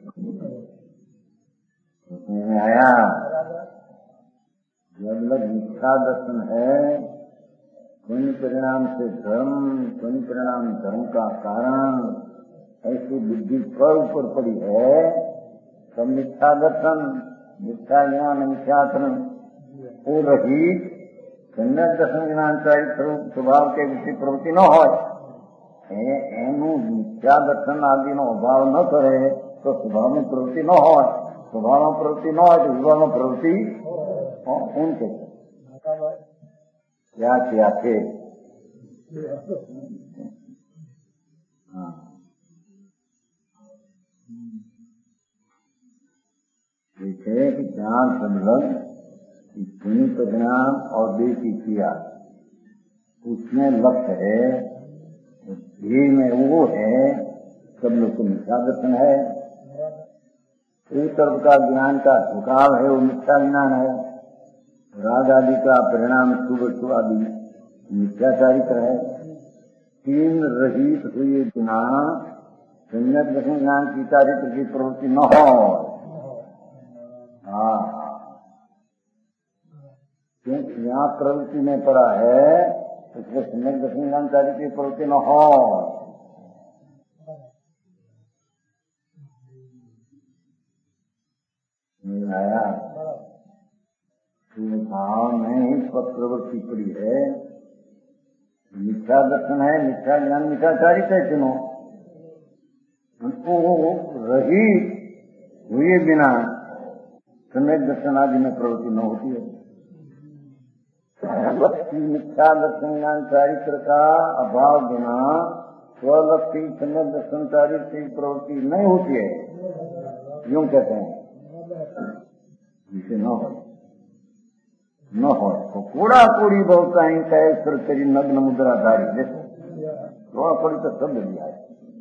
उसमें आया। जब लग मिथ्या दर्शन है पुण्य परिणाम से धर्म, पुण्य परिणाम धर्म का कारण, ऐसी बुद्धि पर ऊपर पड़ी है। तब मिथ्या दर्शन, मिथ्या ज्ञान, मिथ्याचरण वो रहित सम्यक दर्शन ज्ञान चरित्र स्वभाव के विषय प्रवृत्ति न हो, एનું મિથ્યા દર્શન આદિનો અભાવ ન કરે તો સ્વભાવની પ્રવૃત્તિ ન હોય, સ્વભાવમાં પ્રવૃત્તિ ન હોય તો વિભાવમાં પ્રવૃત્તિ એમ કે क्या थे। है कि ज्ञान संलग्न पुण्य परिणाम और देह की क्रिया उसमें लक्ष्य है, देह में वो है। सब लोग को मिथ्या दर्शन है, एक तरफ का ज्ञान का झुकाव है, वो मिथ्या ज्ञान है। राग आदि का परिणाम शुभ आदि मिथ्या चारित्र है। तीन रहित हुए बिना सम्यक दर्शन ज्ञान की चारित्र की प्रवृत्ति न हो। क्योंकि यहाँ प्रवृत्ति में पड़ा है, इसलिए सम्यक दर्शन ज्ञान चारित्र की प्रवृत्ति न हो। आया भाव में ही प्रवृत्ति पड़ी है। मिथ्या दर्शन है, मिथ्या ज्ञान, मिथ्या चारित्र है। सुनो, उनको रहित हुए बिना सम्यक दर्शन आदि में प्रवृत्ति न होती है। मिथ्या दर्शन ज्ञान चारित्र का अभाव बिना स्वलक्षी सम्यक दर्शन चारित्र की प्रवृत्ति नहीं होती है, यूं कहते हैं। जिसे न हो तो कूड़ा कूड़ी बहुत कहीं कहे फिर तेरी नग्न मुद्राधारी। देखो थोड़ा पड़ी तो शब्द दिया है,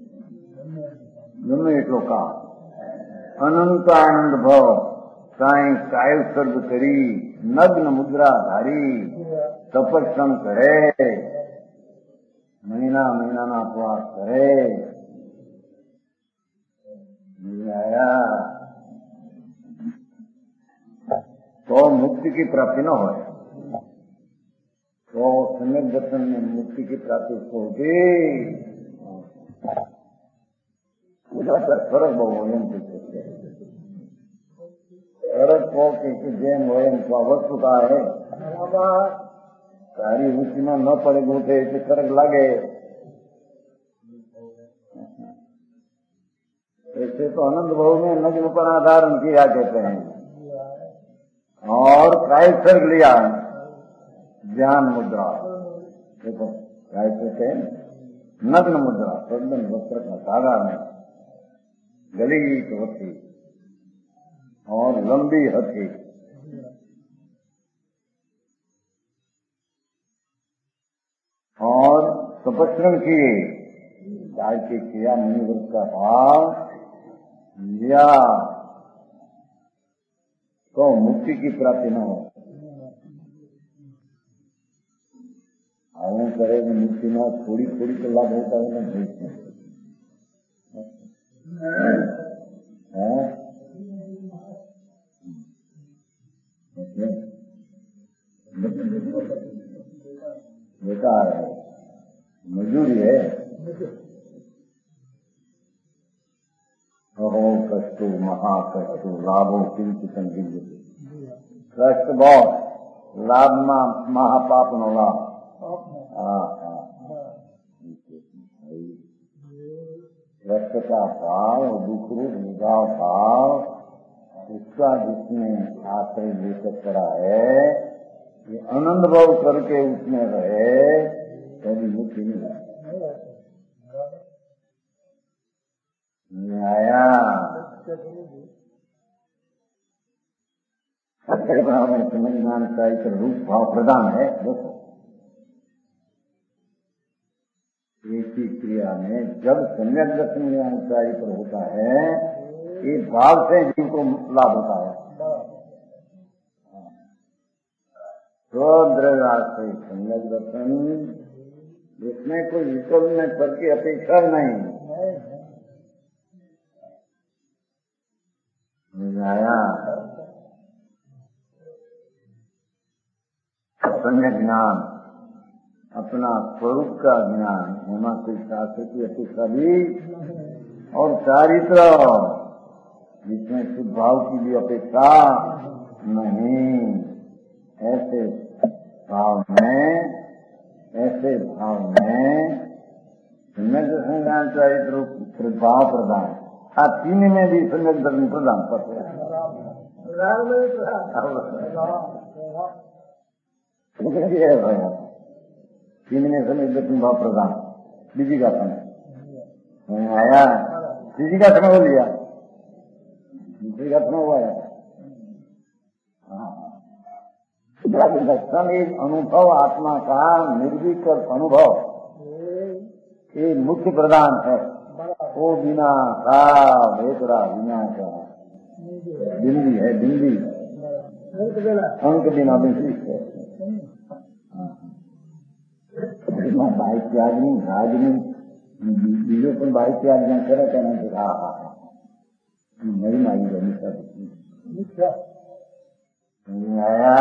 गमे એટલો का अनंत आनंद भव काई काय सर्व करी नग्न मुद्राधारी तपस्या करे, महीना महीना ना उपवास करे। नहीं आया तो मुक्ति की प्राप्ति न हो, तो सम्यक दर्शन में मुक्ति की प्राप्ति उसको होगी। फर्क बहु फर्क को जैन वयम वस्तु का है, सारी रुचि में न पड़े गोटे ऐसे फर्क लगे। ऐसे तो आनंद भाव में नग्न पर आधारण किया कहते हैं, और काय सर्ग लिया ज्ञान मुद्रा। देखो काय से नग्न मुद्रा, सदन वस्त्र का धागा में गली होती और लंबी हथी, और तपस्या किए गाय की क्रिया मुनिवृत्त का भाव लिया तो मुक्ति की प्राप्ति न हो। आगे करे मुक्ति न थोड़ी थोड़ी तो लाभ होता है ना भेज में। बेकार है, मजूरी है। अहो कष्टो महाकष्टो लाभो किंचितम विद्यते। कष्ट बहुत, लाभ में महापाप नो लाभ। कष्ट का भाव, दुख रूप निगाह भाव, उसका जिसमें आश्रय लेकर पड़ा है, ये आनंद भाव करके उसमें रहे कभी मुक्ति नहीं आया। समझना चाहिए रूप भाव प्रधान है। देखो एक ही क्रिया में जब सम्यक दर्शन ज्ञान पर होता है, एक भाव से जीव को लाभ होता है। तो दृढ़ाश्रय सम्यक दर्शन, इसमें कोई विकल्प में पद की अपेक्षा नहीं। आया सम्यक ज्ञान। अब अपना स्वरूप का ज्ञान होना कोई शास्त्र की अपेक्षा भी, और चारित्र जिसमें शुद्ध भाव की भी अपेक्षा नहीं। ऐसे भाव में सम्यक दर्शन ज्ञान चारित्र भाव प्रदान, तीन में भी सम्यक दर्शन प्रदान पत्र तीन में सम्यक दर्शन भाव प्रदान। बीजी का समय आया, बीजी का समय हो लिया, दूसरी का समय हुआ है। दर्शन एक अनुभव, आत्मा का निर्विक अनुभव, ये मुख्य प्रदान है। वो बिना का भेतरा बिना का बिंदी है, बिंदी अंक बिना बिंदी है। बाइक त्यागनी राजनी बीजों पर बाइक त्याग करे कहना दिखा नहीं माई बनी सब आया।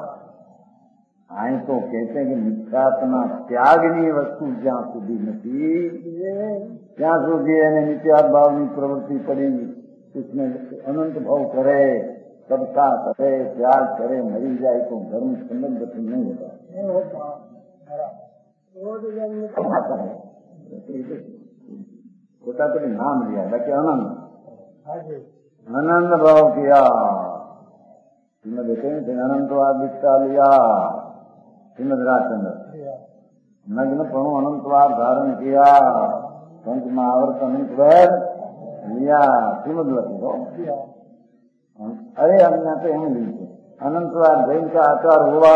आई तो कहते हैं कि मिथ्यात्मा त्यागनी वस्तु ज्યાં સુધી નથી ત્યાં સુધી એને મિથ્યા ભાવની પ્રવૃત્તિ પડી, उसमें अनंत भाव करे, सबका करे, त्याग करे, मरी जाए तो धर्म संबंध नहीं होता। छोटा कभी नाम लिया बाकी आनंद भाव किया। देखेंगे अनंतवाद दीक्षा लिया, श्रीमद राजचंद्र नग्न पणु अनंतवाद धारण किया, पंच महावर्त अनंतवाद लिया, श्रीमद लखो। अरे हमने तो यही ली थी अनंतवाद जैन का आचार हुआ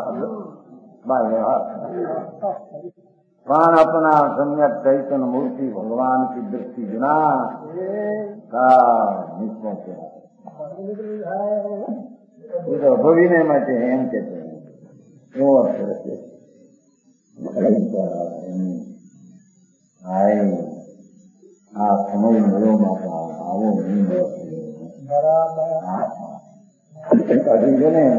प्राण अपना सम्यक चैतन्य मूर्ति भगवान की दृष्टि बिना का निष्पक्ष भविने માટે એમ કહેते हैं એવો અર્થ છે। આ સમય મળ્યો બાપા આવો નહીં કાઢી છે ને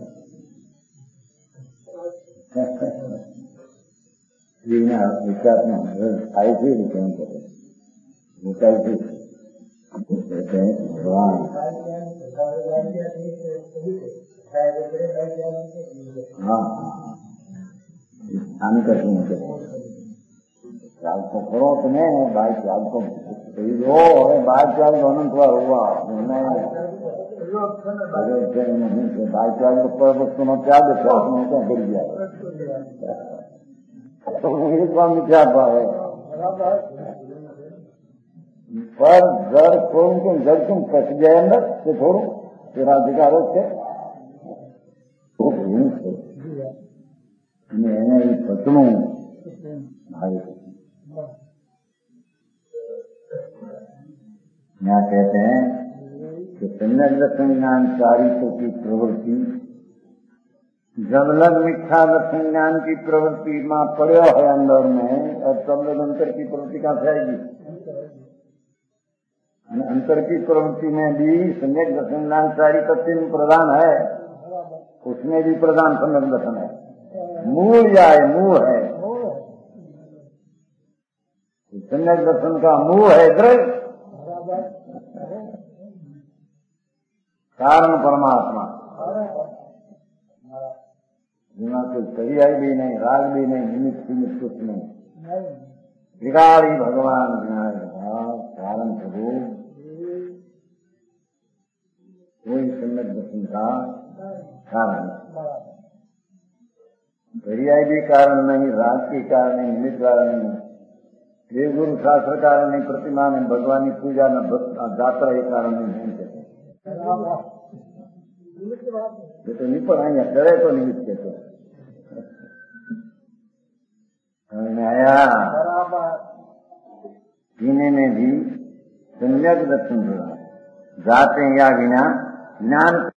સ્ત્રીના વિચારમાં થાય છે કેમ કરે મોટાઈ છે ભગવાન આમ કરતું ચાલતો ખરો તમે બાર ચાલતો હવે બાર ચાલ અનંતવાર હોવા બાર ચાલ પર વસ્તુનો ત્યાગ છે ક્યાં કરી જાય એક વાર મિથ્યા ભાવે पर जड़ खोल के जड़ तुम कस गए अंदर तो छोड़ो तेरा अधिकार है मैंने पचनू भाई यहाँ कहते हैं कि सम्यक दर्शन ज्ञान चारित्रों की प्रवृत्ति जब लग मिथ्या दर्शन ज्ञान की प्रवृत्ति में पड़े है अंदर में, और तब लग अंतर की प्रवृत्ति कहाँ से आएगी? अंतर की प्रवृत्ति में भी सम्यक दर्शन ज्ञान चारित्र प्रधान है, उसमें भी प्रधान सम्यक दर्शन है। मूल या है मूल है, सम्यक दर्शन का मूल है दृढ़ कारण परमात्मा, जिसमें कोई करियाई भी नहीं, राग भी नहीं, निमित्त निमित्त कुछ नहीं, बिगाड़ी भगवान कारण प्रभु कोई सम्यक दर्शन का कारण, करियाई भी कारण नहीं, राग के कारण नहीं, निमित्त कारण नहीं, देव गुरु शास्त्र कारण नहीं, प्रतिमा में भगवान की पूजा न जात्रा ये कारण नहीं कहते। ये तो नहीं पढ़ाएंगे, करे तो निमित्त कहते आया। जीने में भी सम्यक दर्शन जाते या बिना ज्ञान